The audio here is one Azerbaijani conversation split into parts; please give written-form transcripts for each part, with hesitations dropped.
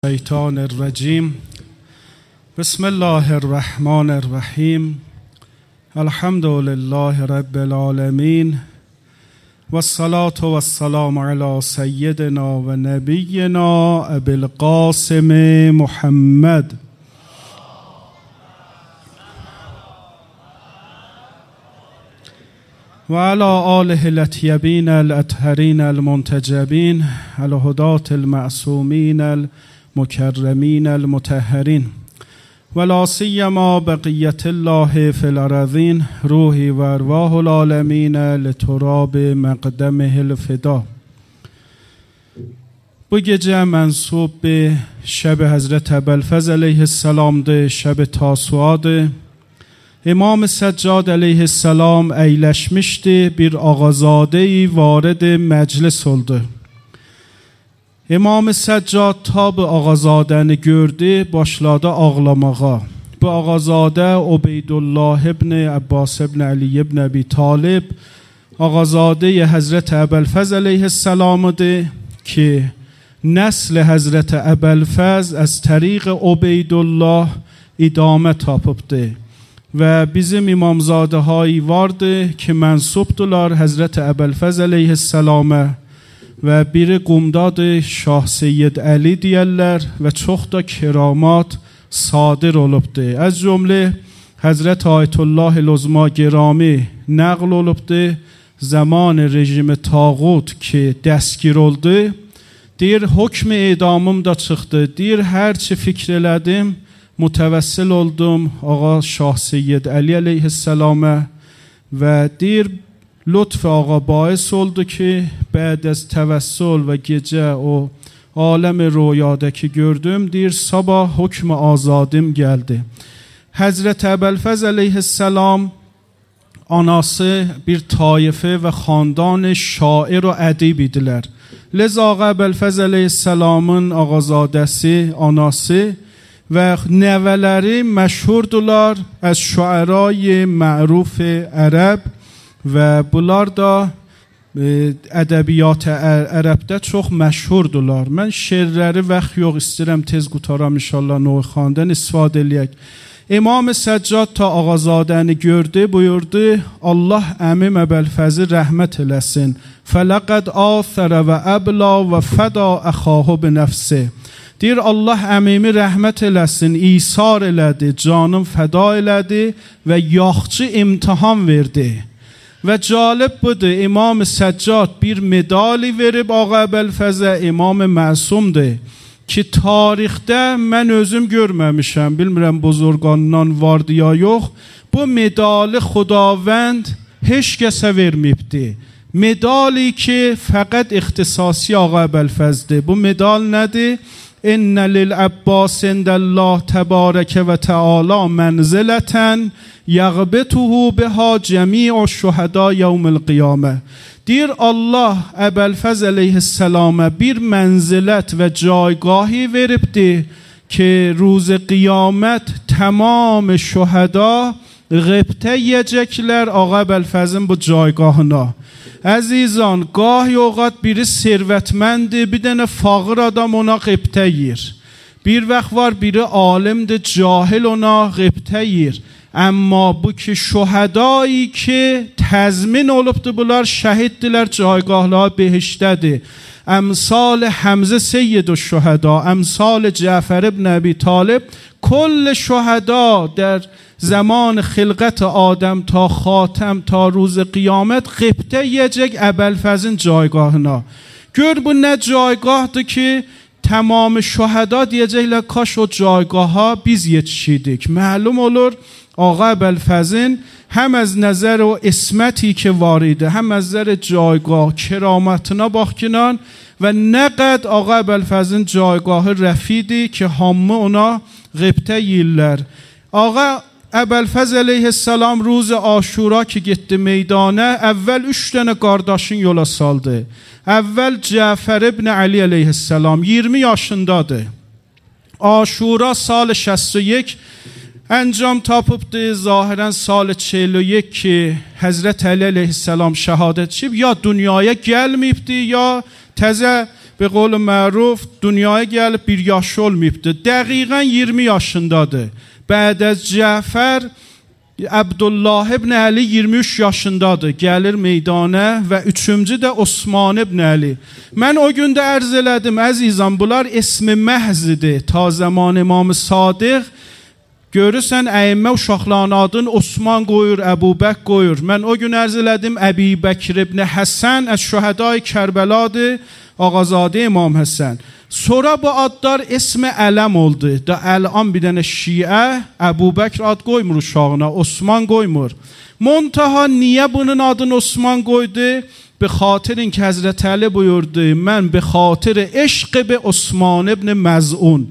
الشیطان الرجیم. بسم الله الرحمن الرحیم. الحمد لله رب العالمین و الصلاة و السلام علی سیدنا و نبینا ابی القاسم محمد و علی آله الاطیبین الاطهرین المنتجبین الهداة المعصومین المکرمین المطهرین ولا سیما بقیت الله فی الارضین روحی و ارواح العالمین لتراب مقدمه الفدا. bu gece منسوب به شب حضرت ابوالفضل علیه السلام ده، شب تاسوعاdır. İmam Səccad aleyhisselam əyləşmişdi, bir ağazadeyi varid məclis oldu. İmam Səccad tabi ağazadəni gördü, başladı ağlamağa. Bu ağazadə Ubeydullah ibn Abbas ibn Ali ibn Abi Talib ağazadeyi Həzrət Əbəlfəz aleyhisselamıdır ki, nəsl Həzrət Əbəlfəz az təriq Ubeydullah idamə tapıbdır. و bizim imamzade هایی vardı ki mensupdular Hazret Əbəlfəz aleyhisselama ve biri qumdadır Şah Seyyid Ali deyərlər ve çox da keramat sadir olubdur. Az cümle Hazret Ayetullah Uzma Gerami nəql olubdur. Zaman rejimi tağut ki dəstgir oldu. Deyir hükm edamım da çıxdı. Deyir hər çi fikr elədim. متوسل oldum آقا شاه سید علی علیه السلام و دیر لطف آقا باعث oldu ki بعد از توسل و gece o alem rüyadaki gördüm dir sabah hükm azadim geldi. Hazret Əbəlfəz aleyhisselam anası bir taife ve خاندان şair و ədib idilər. Leza آقا Əbəlfəz aleyhisselamın ağazadəsi, anası و نوەləri məşhurdular از şuarای معروف عرب و bunlar da ədəbiyyat ərəbdə çox məşhurdular. Mən şeirləri vaxt yox istəyirəm tez qutaram inşallah növ xandan istifadə eləyək. İmam Səccad ta ağazadəni gördü, buyurdu Allah əmim Əbəlfəzi rəhmət eləsin. فَلَقَدْ آثَرَ وَأَبْلَى وَفَدَى أَخَاهُ بِنَفْسِهِ. Deyir Allah əmimi rəhmət eləsin, isar elədi, canım fəda elədi və yaxçı imtihan verdi. Və calib budur, İmam Səccad bir medali verib Ağa Əbəlfəzə, İmam məsumdur ki, tarixdə mən özüm görməmişəm, bilmirəm buzurqandan vardı ya yox, bu medali Xudavənd heç kəsə verməyibdi. Medali ki, fəqət ixtisasi Ağa Əbəlfəzdir. Bu medal nədir? إن للعباس عند الله تبارک و تعالی منزلة یغبطه بها جمیع الشهداء یوم القیامه. Deyir Allah Əbəlfəz aleyhisselama bir mənzilət və caygahı veribdir ki روز qiyamət tamam şuhada غبطه yiyəcəklər Ağa Əbəlfəzin bu caygahına. Əzizan, gahi oqat biri servətməndir, bir dənə fağır adam ona qibtə yiyir. Bir vaxt var biri alimdir, cahil ona qibtə yiyir. Amma bu ki şuhadایی ki təzmin olubdur, bunlar şəhiddirlər, caygahlar behiştədir. Əmsal Həmzə Seyyid-ü-Şuhada, əmsal Cəfər ibn Əbi Talib, کل شهدا در زمان خلقت آدم تا خاتم تا روز قیامت قبطه yiyəcək Əbəlfəzin caygahına. Gör bu nə caygahdır ki tamam şuhada deyəcəklər kaş o caygaha biz yetişidik. Məlum olur Ağa Əbəlfəzin həm az nəzər o isməti ki var idi, həm az nəzər caygah keramatına baxkinan və nə qəd Ağa Əbəlfəzin caygahı rəfidir ki hamı ona qibtə yiyirlər. Ağa Əbəlfəz aleyhisselam روز Aşura ki getdi meydana, əvvəl 3 dənə qardaşın yola saldı. Əvvəl Cəfər ibn Ali aleyhisselam 20 yaşındadır. Aşura sal 61 انجام tapıbdı. Zahirən sal 41 ki Həzrət Əli aleyhisselam şəhadət edib, ya dünyaya gəlməyibdi, ya təzə به قول معروف dünyaya gəlib bir yaşı olmayıbdı. Dəqiqən 20 yaşındadır. Bəd az Cəfər Abdullah ibn Ali 23 yaşındadır. Gəlir meydana və üçüncü də Osman ibn Ali. Mən o gündə ərz elədim, əzizəm, bunlar ismi məhzidir. Ta zaman İmam Sadiq görürsən əyimmə uşaqlarının adını Osman qoyur, Əbu Bək qoyur. Mən o gün ərz elədim, Əbi Bəkir ibn Həsən əş-şühədai Kərbəladır, Ağazadə İmam Həsən. Sonra bu adlar ismi ələm oldu. Da əlan bir dənə şiə Əbu Bəkr ad qoymur uşağına, Osman qoymur. Montaha niyə bunun adını Osman qoydu? به خاطر این که حضرت علی buyurdu من به خاطر عشق به عثمان ابن مظعون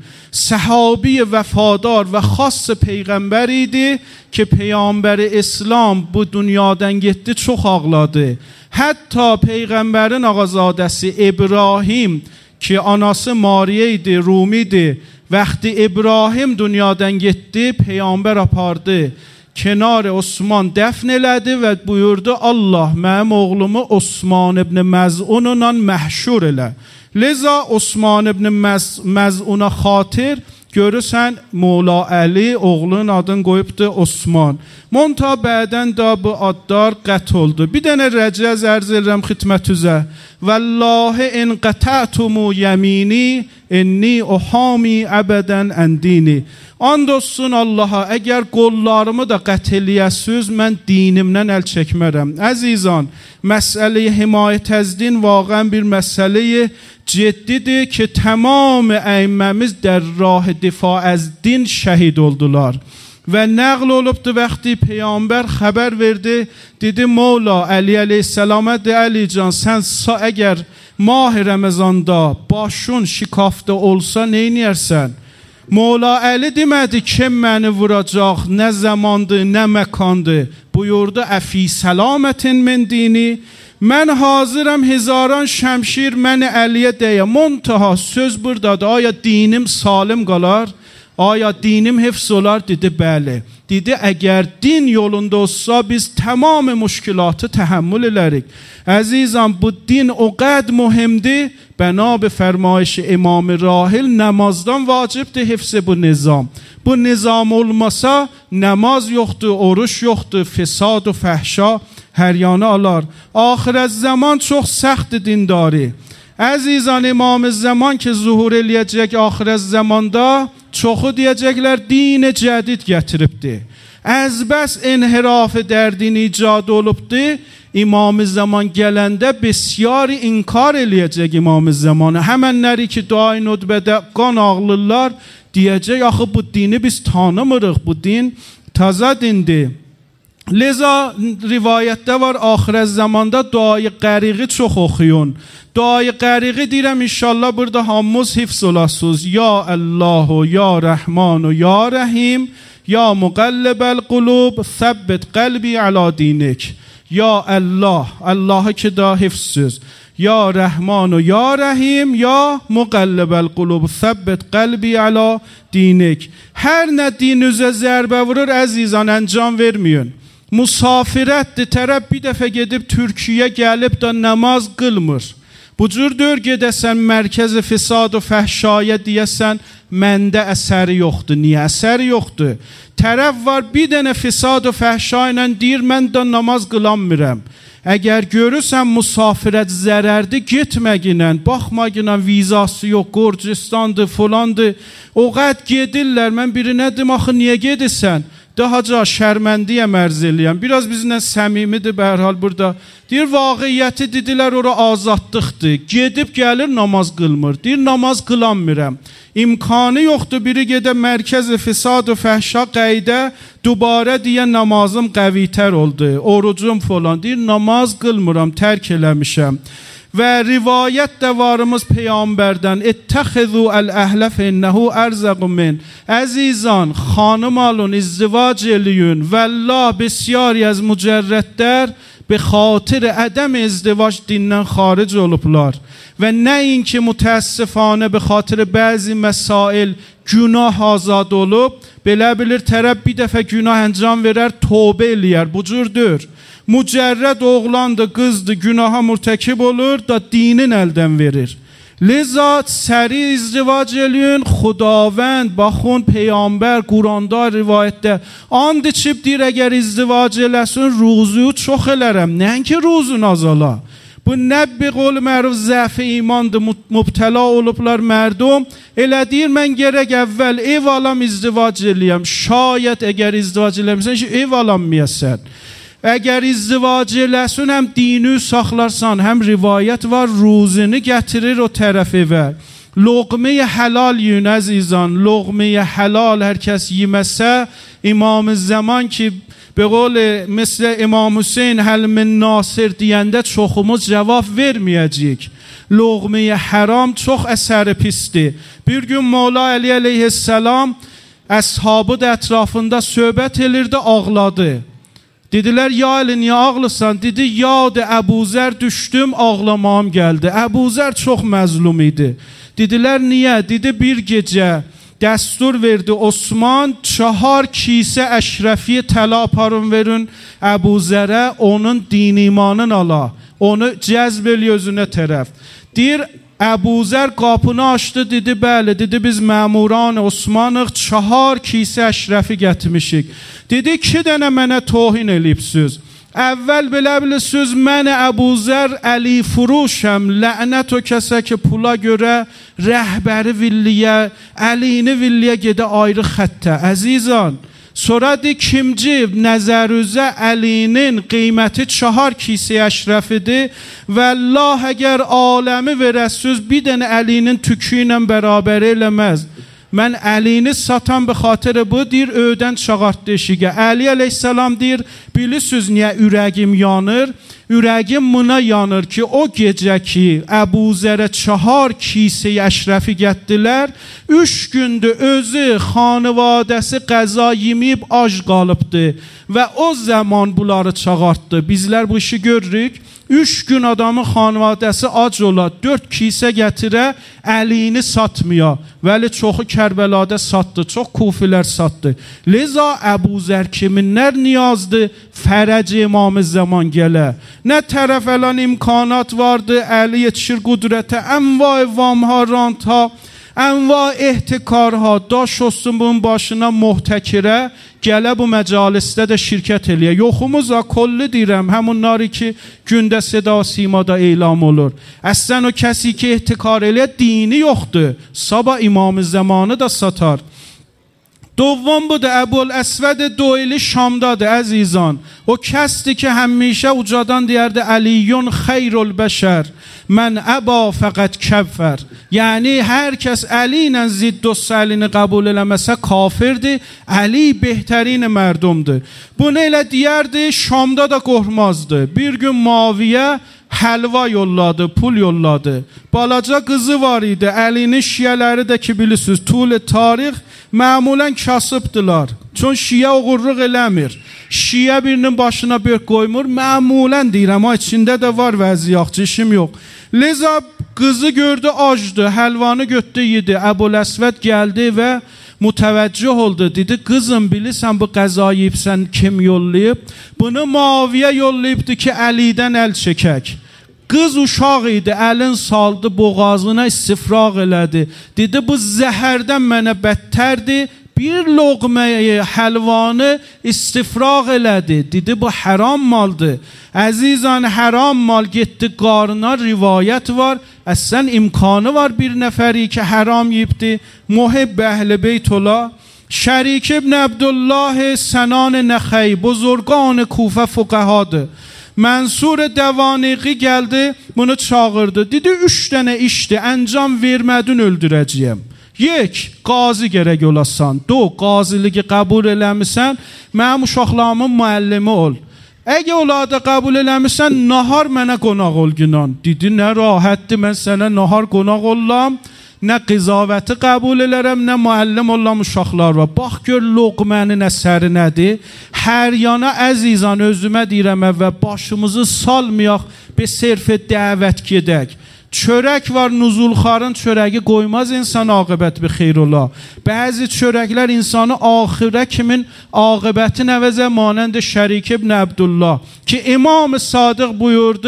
صحابی وفادار و خاص پیغمبر idi که پیامبر اسلام bu dünyadan getdi çox ağladı. Hatta peyğəmbərin ağazadəsi İbrahim ki anası Mariye idi, Rumi idi. Vəqti İbrahim dünyadan getdi, peyğəmbər apardı. Kenar Osman dəfn elədi və buyurdu Allah mənim oğlumu Osman ibn Məz'unla məhşur elə. Liza Osman ibn Məz'una xatir görürsən Mola Əli oğlunun adını qoyubdu Osman. Monta bədən da bu adlar qət oldu. Bir dənə rəcəz ərz edirəm xidmətüzə. Vallahi in qata'tumu yemini inni uhami abadan andini. And olsun Allaha, əgər qollarımı da qət eləyəsiz, mən dinimdən əl çəkmərəm. Əzizan, məsələ-i himayət az din vaqən bir məsələ-i ciddidir ki, tamam əyimməmiz در راه دفاع از din şəhid oldular. Və nəql olubdu vəqti Peyğəmbər xəbər verdi, dedi Mola Əli əleyhissalama de Əli can, sən əgər mah Ramazanda başın şikafta olsa neyniyərsən? Mola Əli demədi kim məni vuracaq, nə zamandır, nə məkandır. Buyurdu əfi salamətin min dini. Mən hazıram hezaran şəmşir məni Əliyə deyə. Montaha söz buradadır. Aya dinim salim qalar? Aya dinim hifz olar? Dedi bəli. Dedi əgər din yolunda olsa biz tamam müşkilatı təhəmmül edərik. Əzizəm bu din o qəd mühimdir. Bəna be fərmayış İmam Rahil namazdan vacibdir hifz bu nizam. Bu nizam olmasa namaz yoxdur, oruç yoxdur, fesad و fəhşa hər yana alar. Axirət zaman çox səxtdir dindari. Əzizan İmam zaman ki zuhur eləyəcək axirət zamanda çoxu deyəcəklər din cədid gətiribdir. Az bəs inhiraf در din icad olubdur. İmam zaman gələndə bəsyari inkar eləyəcək İmam zamanı. Həmənləri ki duay nutbədə qan ağlırlar deyəcək axı bu dini biz tanımırıq. Bu din təzə dindir. Liza rivayətdə var axirət zamanda duayı qəriqi çox oxuyun. Duayı qəriqi deyirəm inşallah burada hamımız hifz olasınız. Ya Allahu, Ya Rəhmanu, Ya Rəhim, Ya Muqallibəl qulub, Səbbit qəlbi əla dinik. Ya Allah, Allah'ı ki da hifzsiz. Ya Rəhmanu, Ya Rəhim, Ya Muqallibəl qulub, Səbbit qəlbi əla dinik. Hər nə dinizə zərbə vurur əzizan əncam verməyin. Musafirətdir, tərəf bir dəfə gedib Türkiyə gəlib da namaz qılmır. Bu cürdür gedəsən mərkəzi fesad و fəhşaya deyəsən məndə əsəri yoxdur. Niyə əsəri yoxdur? Tərəf var bir dənə fesad و fəhşa ilə deyir mən də namaz qılanmıram. Əgər görürsən musafirət zərərdir getməginən, baxmaginən vizası yox, Gürcüstandır, falandır. O qəd gedirlər, mən birinə dedim axı niyə gedirsən? Dahaca şərməndiyəm ərz eləyəm. Biraz bizlə səmimidir be hər hal burada. Deyir vaqiyyəti dedilər ora azadlıqdır. Gedib gəlir namaz qılmır. Deyir namaz qılanmıram. İmkanı yoxdur biri gedə mərkəz fesad و fəhşa qayda dubarə deyə namazım qəvitər oldu. Orucum falan. Deyir namaz qılmıram, tərk eləmişəm. Və rivayət də varımız Peyğəmbərdən ittəxizu əl-əhlə fənnəhu ərzəqu min. Əzizan, xanım alın, izdivac eləyin. Vəllah besyari az mücərrədlər به خاطر عدم ازدواج dindən xaric olublar. Və nəinki mütəəssifانه به خاطر bəzi məsail günah azad olub, belə bilir tərəf bir dəfə günah əncam verər, tövbə eləyər. Bu cürdür. Mücərrəd oğlandı, qızdı, günaha mürtəkib olur da dinin əldən verir. لذا سریع ازدواج eləyün. Xudavənd, baxın, Peyğəmbər Quranda rivayətdə and içib deyir, əgər izdivac eləsin, ruzuyu çox elərəm. Nəinki ruzun azala. Bu nə bir qol məruf zəf imandır, mübtəla olublar mərdum. Elə deyir, mən gərək əvvəl ev alam, izdivac eləyəm. Şayət əgər izdivac eləmirsən, ev alanmayəsən. Əgər izdivac eləsin, həm dini saxlarsan, həm rivayət var, ruzunu gətirir o tərəf evə. Loğme-i helal yiyin əzizan. Loğme-i helal hər kəs yeməsə, İmam-ı Zaman ki, به قول مثل امام حسین حل من ناصر deyəndə çoxumuz cavab verməyəcəyik. Loğme-i haram çox əsəri pisdir. Bir gün Mola Əli əleyhissalam əshabı da ətrafında söhbət elirdi, ağladı. Dedilər, ya Əli, niyə ağlısan? Dedi, yadı Əbuzər düşdüm, ağlamağım gəldi. Əbuzər çox məzlum idi. Dedilər, niyə? Dedi, bir gecə dəstur verdi Osman, 4 kisə əşrəfiyə təla aparın verin Əbuzərə, onun din imanın ala. Onu cəzb eli özünə tərəf. Deyir, Əbuzər qapını açdı, dedi, bəli, dedi, biz məmuran Osmanıq, 4 kisə əşrəfi gətirmişik. Dedi, 2 dənə mənə tohin eləyibsiniz. Əvvəl belə bilirsiniz, mən Əbuzər Əli furuşəm, lənət o kəsə ki, pula görə rəhbəri villiyə, əlini villiyə gedə ayrı xəttə. Əzizan, sonra de kimci nəzərüzə əlinin qiyməti 4 kisə əşrəfidir və Allah əgər aləmi verəsiz, bir dənə əlinin tükü ilə bərabər eləməz. Mən əlini satan bir xatirə bu, deyir, öydən çağartdı eşiqə. Əli əleyhissalam deyir, bilirsiniz niyə ürəgim yanır? Ürəgim buna yanır ki, o gecə ki, Əbuzərə 4 kisə əşrəfi gətdilər, 3 gündür özü, xanivadəsi qəza yeməyib ac qalıbdı və o zaman bunları çağartdı. Bizlər bu işi görürük. 3 gün adamın xanivadəsi ac ola, 4 kisə gətirə, əlini satmaya. Vəli çoxu Kərbəlada satdı, çox kufilər satdı. Leza Əbuzər kiminlər niyazdı, fərəc İmam-ı Zaman gələ. Nə tərəf əlan imkanat vardı, əli yetişir qudrətə, ənva evvamha rantha, ənva ehtikarha, daş olsun bunun başına muhtəkirə, gələ bu məcalisdə də şirkət eləyə. Yoxumuz kollu deyirəm, həmunları ki, gündə seda simada elam olur. Əslən o kəsi ki, ehtikar eləyə, dini yoxdur. Sabah İmam-ı Zamanı da satar. Dovam budur, Əbul-Əsvəd Doyli Şamdadır, əzizan. O kəsdir ki, həmişə ucadan deyərdi, Əliyyun xeyrul bəşər, mən əba fəqət kəffər. Yəni, hər kəs Əli ilə zidd o səlini qəbul eləməsə kafirdir, Əli behtərin mərdumdur. Bunu elə deyərdi, Şamda da qorxmazdı. Bir gün Muaviyə həlva yolladı, pul yolladı. Balaca qızı var idi, Əlinin şiyələri də ki, bilirsiniz, tul tarix məmulən kasıbdılar. Çün şiyə uğurluq eləmir. Şiyə birinin başına bök qoymur, məmulən deyirəm, ama içində də var vəziyyaqçı, işim yox. Leza qızı gördü, acdı, həlvanı götdü, yedi. Əbul-Əsvəd gəldi və mütəvəccüh oldu. Dedi, qızım, bilirsən bu qəza yiyibsən kim yollayıb? Bunu Muaviyə yollayıbdı ki, Əlidən əl çəkək. Qız uşaq idi, əlin saldı, boğazına istifraq elədi. Dedi, bu zəhərdən mənə bədtərdir. Bir loğməyi, həlvanı istifraq elədi. Dedi, bu haram maldır. Əzizan, haram mal getdi qarına, rivayət var. Əslən imkanı var bir nəfəri ki, haram yiyibdi. Muhibb Əhl-i Beyt ola. Şərik ibn Abdullah Sənan Nəxəy, buzurqan Kufə fuqəhadır. Mənsur Dəvaniqi gəldi, bunu çağırdı. Dedi, 3 dənə işdir, əncam vermədin öldürəcəyəm. 1. Qazi gərək olasan. 2. Qaziligi qəbul eləmirsən, mənim uşaqlarımın müəllimi ol. Əgər onlarda qəbul eləmirsən, nahar mənə qonaq ol günan. Dedi, nə rahatdır, mən sənə nahar qonaq olam, nə qizavəti qəbul elərəm, nə müəllim olam uşaqlar var. Bax gör loğmənin əsəri nədir? Hər yana əzizan özümə deyirəm və başımızı salmayaq, bir sərfə dəvət gedək. Çörək var, nuzulxarın çörəyi qoymaz insan aqibət bir xeyr ola. Bəzi çörəklər insanı axirə kimin aqibətin əvəzə manəndə Şərik ibn Abdullah ki, İmam-ı Sadıq buyurdu,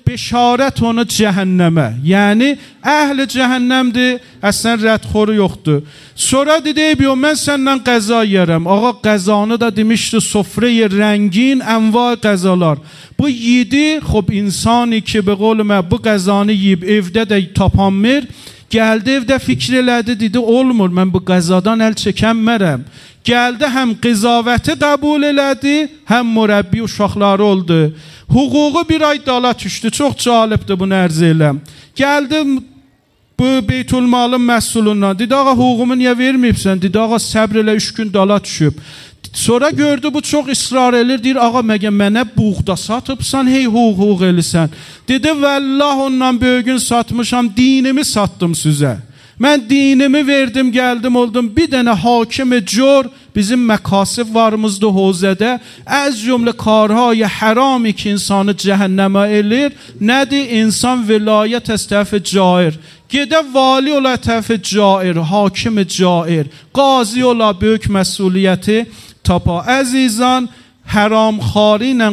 beşarət onu cəhənnəmə. Yəni əhl-i cəhənnəmdir, əslən rədxoru yoxdur. Sonra dedi, mən səndən qəza yeyərəm. Ağa qəzanı da demişdi, sofrayı rəngin, enva qəzalar. Bu yedi, xub insani ki, be qol bu qəzanı yiyib evdə də tapanmır. Gəldi evdə fikr elədi, dedi, olmur, mən bu qəzadan əl çəkənmərəm. Gəldi, həm qizavəti qəbul elədi, həm mürəbbi uşaqları oldu. Hüququ bir ay dala düşdü, çox calibdir bunu ərz eləm. Gəldi bu Beytülmalın məsulundan, dedi, ağa hüququmu niyə verməyibsən? Dedi, ağa səbr elə 3 gün dala düşüb. Sonra gördü bu çox israr edir, deyir, ağa məgə mənə buğda satıbsan, hey hüquq elisən. Dedi, vəllah ondan böyügün satmışam, dinimi satdım sizə. Mən dinimi verdim, gəldim, oldum. Bir dənə hakim-i cor bizim məkasib varımızdı hovzədə. Az cümlə karhay harami ki insanı cəhənnəmə elir. Nədir? İnsan vilayət əstəfi cair. Gedə vali ola əstəfi cair, hakim-i cair. Qazi ola böyük məsuliyyəti tapa. Əzizan, haramxari ilə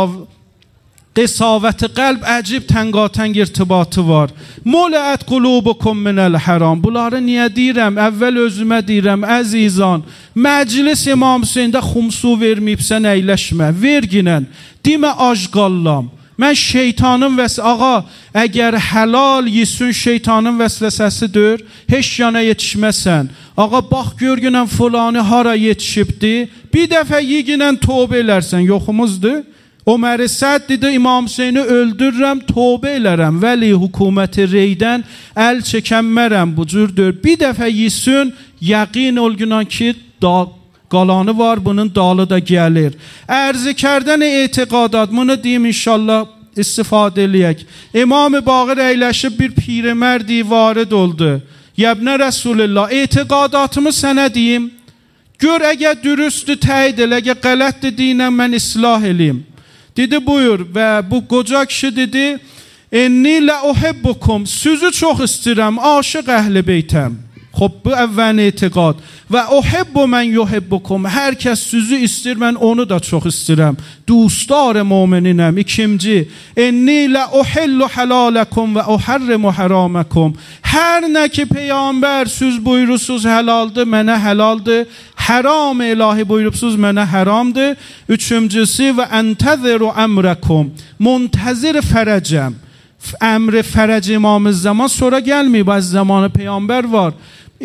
qisavət qəlb əcib tənqatəng irtibatı var. Mələət qulubukum minəl haram. Bunları niyə deyirəm? Əvvəl özümə deyirəm, əzizan. Məclis İmam Hüseyndə xumsu verməyibsən, əyləşmə. Verginən, demə ajqallam. Mən şeytanın ağa, əgər helal yesin şeytanın vəsvəsəsidir, heç yana yetişməsən. Ağa, bax görgünən fulanı hara yetişibdi, bir dəfə yeginən tövbə elərsən, yoxumuzdur. Ömer Səd dedi, İmam Hüseyni öldürürəm, tövbə elərəm, vəli hökuməti reydən əl çəkənmərəm, bu cürdür. Bir dəfə yesin, yəqin olgunan ki, qalanı var, bunun dalı da gəlir. Ərzi kərdən etiqadat, bunu deyim inşallah istifadə eləyək. İmam-ı Baqir əyləşib bir pirmərdi varid oldu. Yəbnə Rəsulullah, etiqadatımı sənə deyim. Gör, əgər dürüstü təyid elə, əgər qələtdir deyinəm, mən islah eləyim. Dedi, buyur və bu qoca kişi dedi, enni lə uhibbukum, sözü çox istirəm, aşıq əhl-i beytəm. Xob, bu əvvəlin etiqad. Və uhibbu mən yuhibbukum, hər kəs sözü istir, mən onu da çox istirəm. Dostlar mümininəm. İkinci, enni lə uhillu halaləkum və uharrimu haraməkum. Hər nə ki Peyğəmbər söz buyurusuz həlaldır, mənə həlaldır. Haram ilahi buyurubsuz, mənə haramdır. Üçüncüsü və əntəziru əmrəkum. Muntəzir fərəcəm. Əmr fərəc İmam-ı Zaman sonra gəlməyib, az zamanı Peyğəmbər var.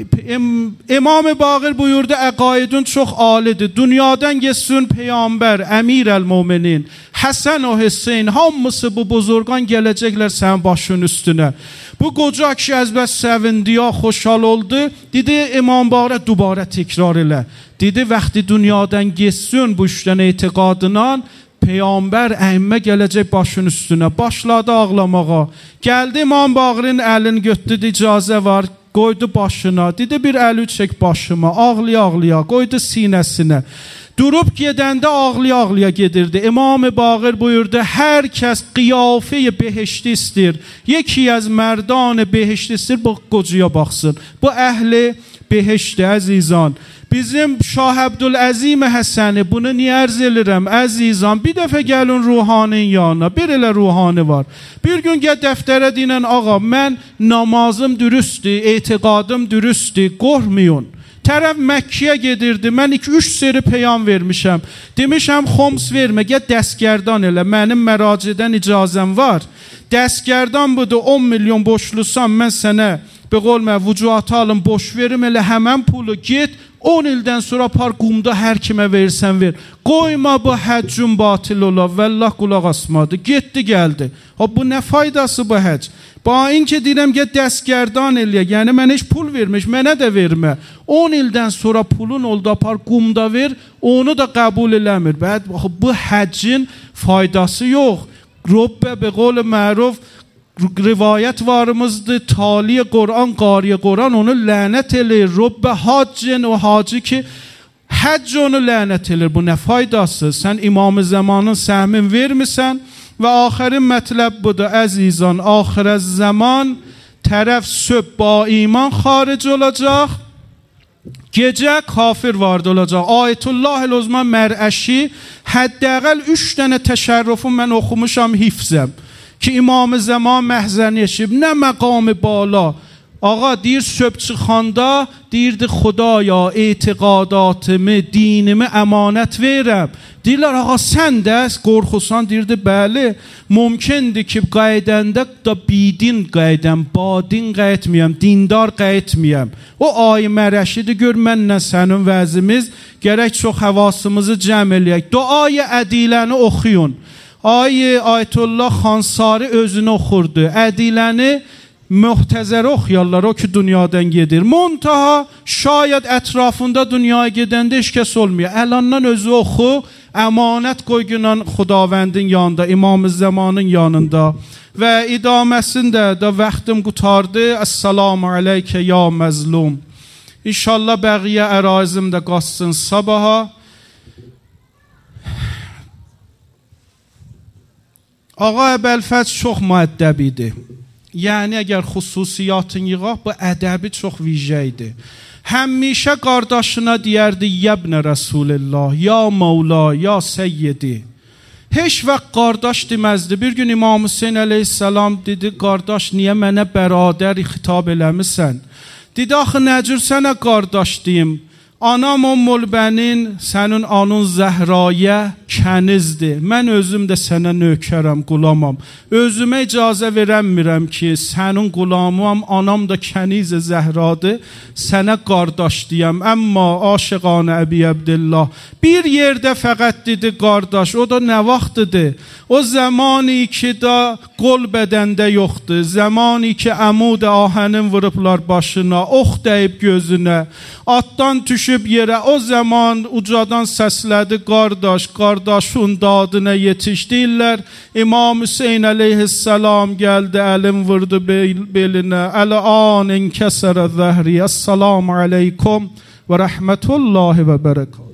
İmam-ı Baqir buyurdu, əqaidun çox alidir. Dünyadan geçsin Peyğəmbər, əmir-əl-müminin, Həsən o Hüseyin, hamısı bu buzurgan gələcəklər sənin başın üstünə. Bu qoca kişi əzbəs sevindi, ya xoşhal oldu. Dedi, İmam Baqirə dubara tekrar elə. Dedi, vaxtı dünyadan geçsin bu işdən etiqadından, Peyğəmbər əmmə gələcək başın üstünə. Başladı ağlamağa. Gəldi İmam Baqirin əlini götürdü, icazə var, qoydu başına. Dedi, bir əli çək başıma, ağlaya-ağlaya, qoydu sinəsinə. Durub gedəndə ağlaya-ağlaya gedirdi. İmam-ı Baqir buyurdu, hər kəs qiyafə-i behişti istir. Yeki az mərdan behişti istir, bu qocaya baxsın. Bu əhli behişti, əzizan. Bizim Şah Əbdüləzim Həsəni, bunu niyə ərz edirəm, əzizan, bir dəfə gəlin ruhanın yanına, bir elə ruhani var. Bir gün gəl dəftərə deyinən, ağa, mən namazım dürüstdür, etiqadım dürüstdür, qorxmayın. Tərəf Məkkiyə gedirdi, mən 2-3 seri peyam vermişəm. Demişəm, xoms vermə, gəl dəstgərdan elə, mənim məracidən icazəm var. Dəstgərdan budur, 10 milyon boşlusan, mən sənə be qolmə, vücuhatı alın, boş verim, elə həmən pulu get, 10 ildən sonra par qumda hər kimə versən ver. Qoyma bu həccün batil ola, vəllah qulaq asmadı, getdi gəldi. Bu nə faydası bu həcc? Bain ki deyirəm, get dəstgərdan eləyə, yəni mən heç pul vermiş, mənə də vermə. 10 ildən sonra pulun oldu, par qumda ver, onu da qəbul eləmir. Bu həccin faydası yox. Rəbbə be qol məruf, rivayət varımızdır, tali Qur'an, qari Qur'an onu lənət elir. Rəbbə haccin, o hacı ki həcc onu lənət elir. Bu nə faydası? Sən İmam-ı Zamanın səhmin vermirsən və axərin mətləb budur, əzizan. Axirə zaman tərəf söb ba iman xaric olacaq, gecə kafir vardı olacaq. Ayətullah el-Uzman Mərəşi həddəqəl 3 dənə təşərrüfü mən oxumuşam hifzəm. که امام زمان محزن شib نه مقام بالا. آقا دیر söbçü xanda deyirdi Xudaya etiqadatımı, dinimi əmanət verəm. Deyirlər ağa sən də qorxusan, deyirdi bəli. Mümkündür ki qaydəndə da bidin qaydəm, badin qayıtmayam, dindar qayıtmayam. O ay mərəşidi gör mənlə sənin vəzimiz gərək çox həvasımızı cəm eləyək. Duayı ədiləni oxuyun. Ayətullah Xansari özünü oxurdu. Ədiləni mühtəzər oxuyarlar, o ki dünyadan gedir. Muntaha şayət ətrafında dünyaya gedəndə heç kəs olmuyor. Əlandan özü oxu, əmanət qoy günən Xudavəndin yanında, İmam-ı Zamanın yanında. Və idaməsində də vaxtım qutardı. Əssalamu aleykə ya məzlum. İnşallah bəqiyə ərazim də qaçsın sabaha. Ağa Əbəlfəz çox müəddəb idi. Yəni əgər xüsusiyyatın yığaq, bu ədəbi çox vicə idi. Həmişə qardaşına deyərdi, Yəbnə Rəsulillah, ya Mevla, ya Seyyidi. Heç vaxt qardaş deməzdi. Bir gün İmam Hüseyin əleyhissalam dedi, qardaş niyə mənə bərabər xitab eləmisən? Dedi, axı nəcür sənə qardaş deyim? Anam Ümmülbənin, sənin anın Zəhraya kənizdir. Mən özüm də sənə nökərəm, qulamam. Özümə icazə verəmirəm ki, sənin qulamam, anam da kəniz Zəhradır, sənə qardaş deyəm. Əmma aşiqanə Əbi Əbdillah bir yerdə fəqət dedi qardaş, o da nə vaxtıdır? O zamani ki da qol bədəndə yoxdur, zamani ki əmud ahənin vurublar başına, ox dəyib gözünə, atdan düşüb yerə, o zaman ucadan səslədi qardaş, qardaşın dadına yetiş deyirlər. İmam Hüseyin əleyhissalam gəldi, əlim vurdu belinə, əl-an inkəsərə zəhri. Əssalamu aleykum və rəhmətullahi və bərəkət.